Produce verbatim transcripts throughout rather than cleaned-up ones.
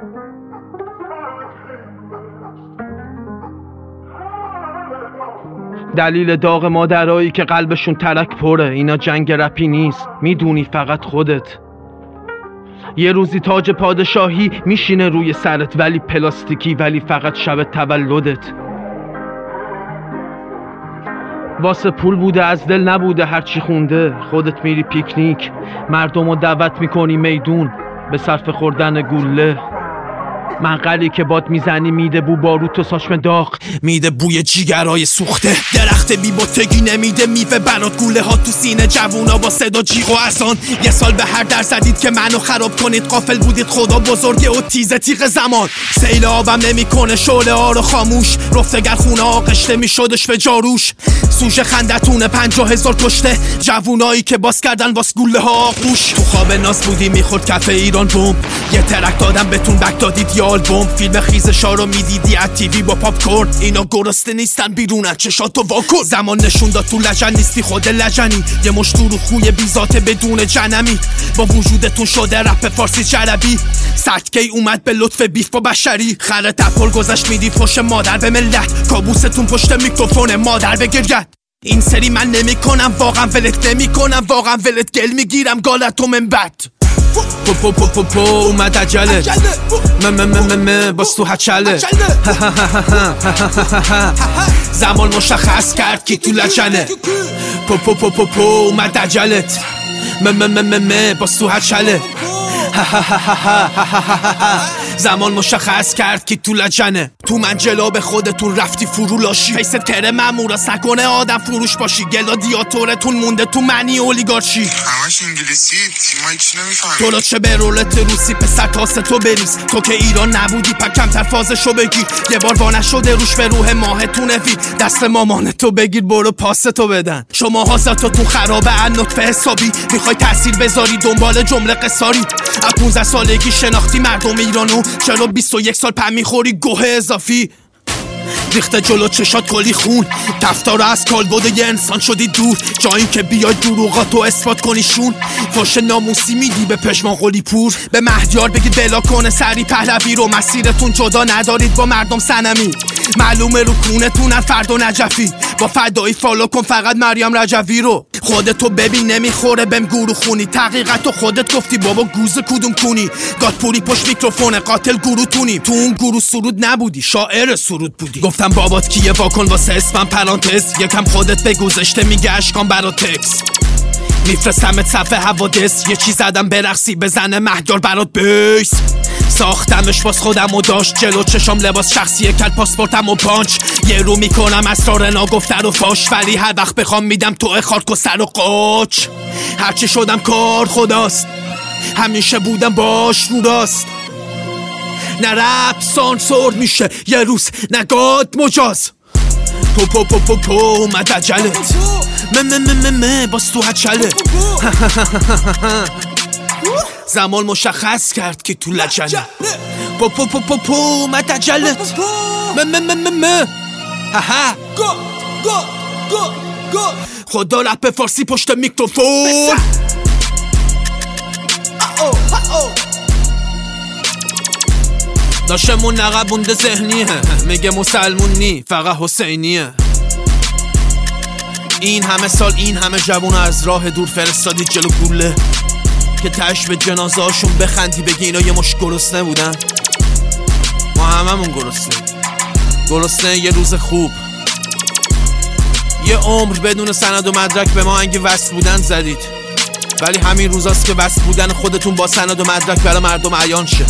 دلیل داغ مادرایی که قلبشون ترک پره، اینا جنگ رپی نیست، میدونی فقط خودت. یه روزی تاج پادشاهی میشینه روی سرت، ولی پلاستیکی، ولی فقط شب تولدت. واسه پول بوده از دل نبوده هرچی خونده، خودت میری پیکنیک، مردمو دعوت میکنی میدون به صرف خوردن گوله. منقلی که باد میزنی میده بو باروت و ساشم داغ، میده بوی جیگرای سوخته. درخت بی بوتگی نمیده میوه برات، گوله ها تو سینه جوونا با صدا جیغ و اذان. یه سال به هر در زدید که منو خراب کنید، غافل بودید خدا بزرگه و تیزه تیغ زمان. سیل آبم نمیکنه شعله ها رو خاموش، رفتگر خونه ها قشته میشدش به جاروش. سوژه خندتونه پنجاه هزار کشته، جوونایی که باز کردن واس گوله ها آغوش. تو خواب ناز بودی میخورد کف ایران بوم، یه ترک دادم بهتون بک دادید یا آلبوم. فیلم خیزشا رو میدیدی از تیوی با پاپ کورن، اینا گرسنه نیستن بیرونن چشاتو واکن. زمان نشون داد تو لجن نیستی خود لجنی، یه مشتور و خوی بیزاته بدون جنمی. با وجودتون شده رپ فارسی جربی، سرتکی اومد به لطف بیف با بشری. خره تپل گذشت میدی فوش مادر به ملت، کابوستون پشت میکروفون مادر بگرد. این سری من نمی کنم واقعا ولت نمی کنم، واقعا ولت گل میگیرم گالتو من بد. پو پو پو پو پو اومد عجله، م م م م باز تو هچله. زمان مشخص کرد کی تو لجنه، پو پو پو پو پو اومد عجلت، م م م م باز تو هچله. زمان مشخص کرد کی تو لجنه. تو منجلا به خودتون رفتی فرو لاشی، حیثت کره مامورا سکنه آدم فروش باشی. گلادیاتورتون مونده تو معنی اولیگارشی، همش انگلیسی، ما هیچ نمیفهمیم. تو چه به رولت روسی پسر تاسه تو بریز، تو که ایران نبودی پا کمتر فازشو بگیر. یه بار وانه شده روش به روح ماهتونه وی، دست مامانتو بگیر برو پاستو بدن. شما حاضرتون خرابه ان نطفه حسابی، میخوای تاثیر بذاری دنبال جمله قصاری. از پونزده سالگی شناختی مردم ایرانو، چرا بیست و یک سال پا میخوری گوه اضافی؟ ریخته جلو چشات کلی خون، تفتارا از کالبد یه انسان شدی دور. جایی که بیای دروغاتو اثبات کنی شون، فاش ناموسی میدی به پشمان قلی پور. به مهدیار بگید بلا کنه سری پهلوی رو، مسیرتون جدا ندارید با مردم سنمی. معلومه رو کونتونن فرد و نجفی، با فدایی فالو کن فقط مریم رجوی رو. خودتو ببین نمیخوره بهم گورو خونی، تحقیقتو خودت گفتی بابا گوز کدوم کونی. گادپوری پشت میکروفونه قاتل گورو تونی، تو اون گورو سرود نبودی شاعر سرود بودی. گفتم بابات کیه واکن واسه اسمم پرانتز، یکم خودت بگو زشته میگه اشکان برا تکس. میفرستمت صفحه حوادث، یه چی زدم برقصی بزنه مهدیار برات بیس. ساختمش باز خودم و داشت جلو چشام لباس شخصیه کل پاسپورتم و پانچ. یه رو میکنم اسرار ناگفته رو فاش، ولی هر وقت بخوام میدم تو خارک و سر و قاچ. هرچی شدم کار خداست، همیشه بودم باش رو راست. نه رپ سانسور میشه یه روز نگاد مجاز. پو پو پو پو پو اومد عجلت، م م م م م باز تو هچله. زمان مشخص کرد که تو لجنه، پو پو پو پو پو اومد عجلت، م م م م م خدا رپ فارسی پشت میکروفون. داشمون نقبونده ذهنیه، میگه مسلمون نی فقط حسینیه. این همه سال این همه جوون از راه دور فرستادید جلو گوله، که تش به جنازه هاشون بخندی بگی اینا یه مش گرسنه بودن. ما هممون گرسنه، گرسنه یه روز خوب. یه عمر بدون سند و مدرک به ما انگی وصل بودن زدید، ولی همین روزاست که وصل بودن خودتون با سند و مدرک برای مردم عیان شه.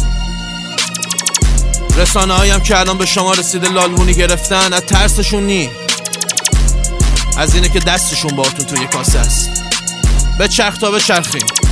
رسانه هایم که الان به شما رسیده لالمونی گرفتن، از ترسشون نی، از اینه که دستشون باهاتون توی کاسه است. به چرخ تا به چرخی.